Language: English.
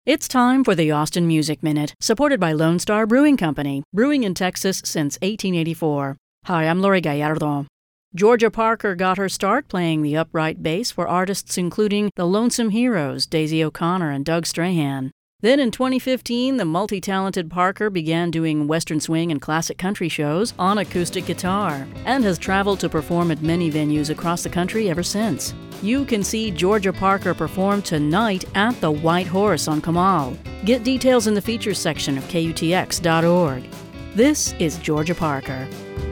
It's time for the Austin Music Minute, supported by Lone Star Brewing Company, brewing in Texas since 1884. Hi, I'm Lori Gallardo. Georgia Parker got her start playing the upright bass for artists including the Lonesome Heroes, Daisy O'Connor and Doug Strahan. Then in 2015, the multi-talented Parker began doing western swing and classic country shows on acoustic guitar and has traveled to perform at many venues across the country ever since. You can see Georgia Parker perform tonight at the White Horse on Comal. Get details in the features section of KUTX.org. This is Georgia Parker.